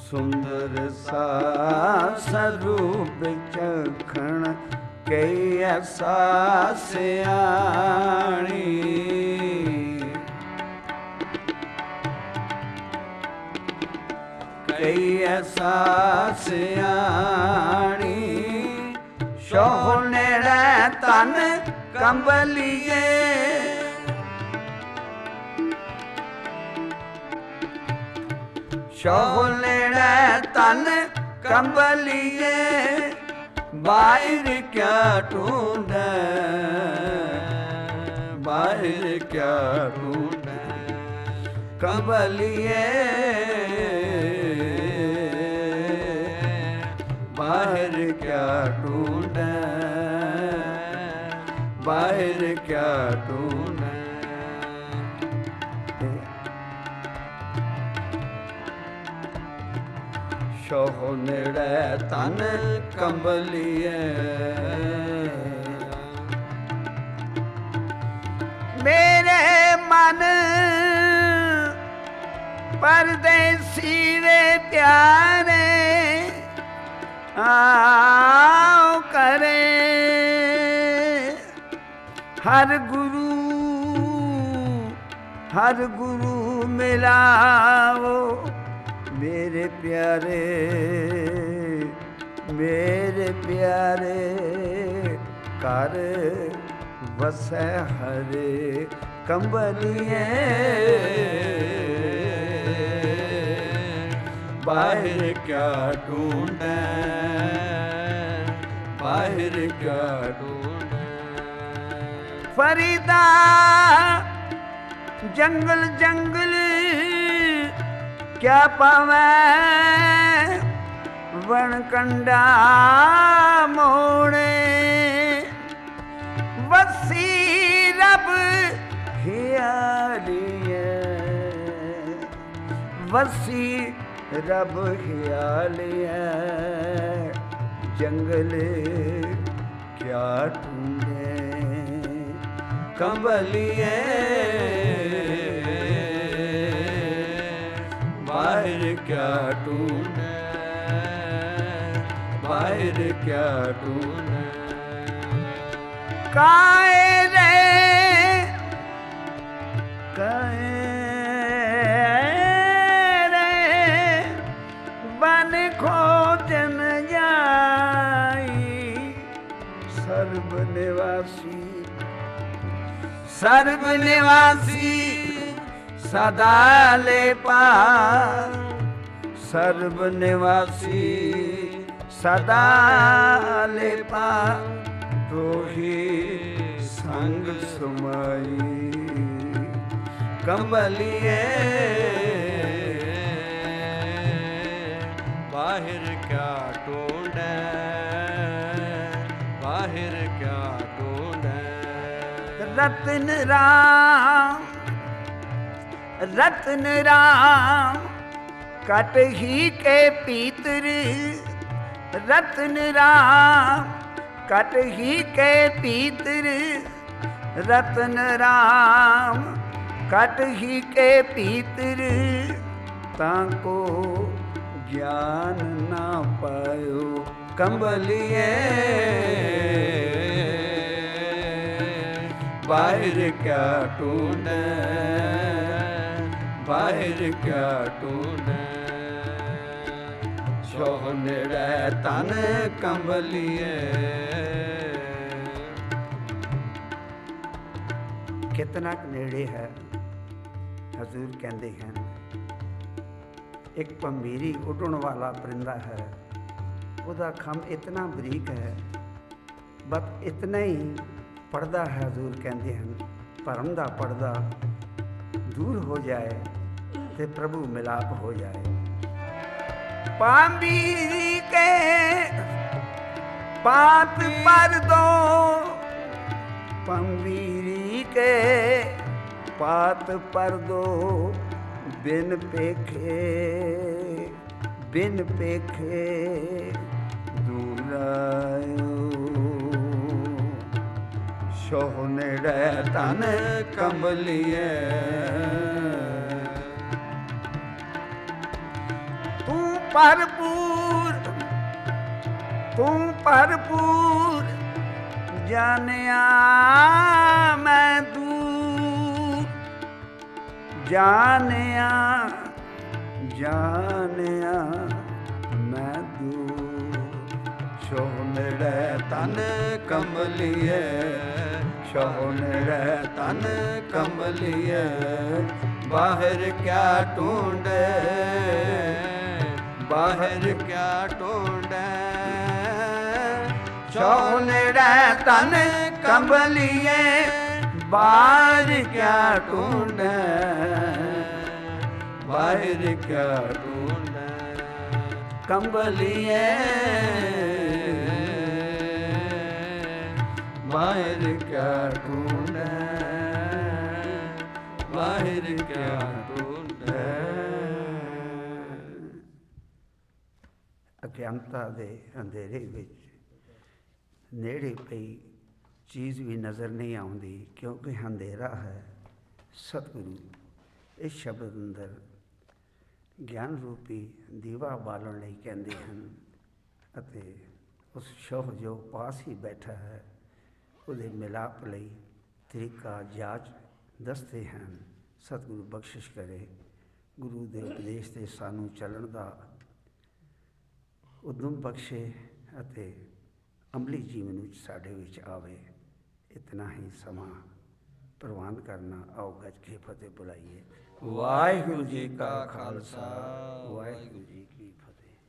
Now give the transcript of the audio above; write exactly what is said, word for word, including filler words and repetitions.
ਸੁੰਦਰ ਸਾ ਸਰੂਪ ਚਖਣ ਕਈ ਐਸਾ ਸਿਆਣੀ। ਕਈ ਐਸਾ ਸਿਆਣੀ ਸੋਹ ਨੇੜੇ ਤਨ ਕੰਬਲੀਏ। ਸੋਹ ਨੇੜੇ ਤਨ ਕੰਬਲੀਏ। ਬਾਹਰ ਕਿਆ ਢੂੰਢੈ, ਬਾਹਰ ਕਿਆ ਢੂੰਢੈ ਕੰਬਲੀਏ। ਬਾਹਰ ਕਿਆ ਢੂੰਢੈ, ਬਾਹਰ ਕਿਆ ਢੂੰਢੈ। ਸੋਹ ਨੇੜੇ ਤਨ ਕੰਬਲੀਏ। ਮੇਰੇ ਮਨ ਪਰਦੇਸੀ ਵੇ ਪਿਆਰੇ ਆਓ ਕਰੇ। ਹਰ ਗੁਰੂ ਹਰ ਗੁਰੂ ਮਿਲਾਓ ਮੇਰੇ ਪਿਆਰੇ, ਮੇਰੇ ਪਿਆਰੇ ਘਰ ਵਸੈ ਹਰੇ ਕੰਬਲੀਏ। ਬਾਹਰ ਕਿਆ ਢੂੰਢੈ, ਬਾਹਰ ਕਿਆ ਢੂੰਢੈ। ਫਰੀਦਾ ਜੰਗਲ ਜੰਗਲ ਕਿਆ ਪਾਵੈ ਵਣ ਕੰਡਾ ਮੋੜੇ। ਵਸੀ ਰੱਬ ਹਿਆਲੀਏ, ਵਸੀ ਰੱਬ ਹਿਆਲੀਏ। ਜੰਗਲ ਕਿਆ ਢੂੰਢੇ ਕੰਬਲੀਏ। ਬਾਹਰ ਕਿਆ ਢੂੰਢੈ, ਬਾਹਰ ਕਿਆ ਢੂੰਢੈ। ਕਾਏ ਰੇ ਕਾਏ ਰੇ ਬਨ ਖੋਜਨ ਜਾਈ। ਸਰਬ ਨਿਵਾਸੀ ਸਰਬ ਨਿਵਾਸੀ ਸਦਾ ਲੈ ਪਾਰ। ਸਰਬ ਨਿਵਾਸੀ ਸਦਾ ਲੈ ਪਾਰ। ਤੋਹੀ ਸੰਗ ਸਮਾਈ ਕੰਬਲੀਏ। ਬਾਹਰ ਕਿਆ ਢੂੰਢੈ, ਬਾਹਰ ਕਿਆ ਢੂੰਢੈ। ਰਤਨ ਰਾਮ रतन राम कट ही के पीतर। रतन राम कट ही के पीतर। रतन राम कट ही के पीतर। ताको ज्ञान ना पायो कंबलिए। बाहर क्या ढूंढे, बाहर क्या ढूंढे। सोह नेड़े तन कंबलिए। कितना नेड़े है हजूर कहते हैं। एक भंबीरी उड़न वाला परिंदा है, उसका खम इतना बरीक है, बस इतना ही पढ़दा है। हजूर कहते हैं भरम दा पढ़दा दूर हो जाए तो प्रभु मिलाप हो जाए। भंबीरी के पात पर दो, भंबीरी के पात पर दो। बिन पेखे बिन पेखे दूर आयो। सोह नेड़े तन कंबलिए। तू ਭਰਪੂਰ ਤੂੰ ਭਰਪੂਰ ਜਾਣਿਆ ਮੈਂ ਦੂਰ ਜਾਣਿਆ ਜਾਣਿਆ ਮੈਂ ਦੂਰ ਛੋਹ ਨੇੜੇ ਤਨ ਕਮਲੀਏ ਛੋਹ ਨੇੜੇ ਤਨ ਕਮਲੀਏ ਬਾਹਰ ਕਿਆ ਢੂੰਡੇ ਬਾਹਰ ਕਿਆ ਢੂੰਡੇ ਛੋਹ ਨੇੜੇ ਤਨ ਕਮਲੀਏ ਬਾਹਰ ਕਿਆ ਢੂੰਡੇ ਬਾਹਰ ਕਿਆ ਢੂੰਡੇ ਕੰਬਲੀਏ ਬਾਹਰ ਕਿਆ ਢੂੰਡੇ ਬਾਹਰ ਕਿਆ ਢੂੰਡੇ। ਅਗਿਆਨਤਾ ਦੇ ਅੰਧੇਰੇ ਵਿੱਚ ਨੇੜੇ ਪਈ ਚੀਜ਼ ਵੀ ਨਜ਼ਰ ਨਹੀਂ ਆਉਂਦੀ ਕਿਉਂਕਿ ਅੰਧੇਰਾ ਹੈ। ਸਤਿਗੁਰੂ ਇਸ ਸ਼ਬਦ ਅੰਦਰ ਗਿਆਨ ਰੂਪੀ ਦੀਵਾ ਬਾਲਣ ਲਈ ਕਹਿੰਦੇ ਹਨ ਅਤੇ ਉਸ ਸ਼ੋਹ ਜੋ ਪਾਸ ਹੀ ਬੈਠਾ ਹੈ ਉਹਦੇ ਮਿਲਾਪ ਲਈ ਤਰੀਕਾ ਜਾਂਚ ਦੱਸਦੇ ਹਨ। ਸਤਿਗੁਰੂ ਬਖਸ਼ਿਸ਼ ਕਰੇ, ਗੁਰੂ ਦੇ ਉਪਦੇਸ਼ 'ਤੇ ਸਾਨੂੰ ਚੱਲਣ ਦਾ ਉਦਮ ਬਖਸ਼ੇ ਅਤੇ ਅਮਲੀ ਜੀਵਨ ਵਿੱਚ ਸਾਡੇ ਵਿੱਚ ਆਵੇ। ਇਤਨਾ ਹੀ ਸਮਾਂ ਪ੍ਰਵਾਨ ਕਰਨਾ। ਆਓ ਗੱਜ ਕੇ ਫਤਿਹ ਬੁਲਾਈਏ। ਵਾਹਿਗੁਰੂ ਜੀ ਕਾ ਖਾਲਸਾ ਵਾਹਿਗੁਰੂ ਜੀ ਕੀ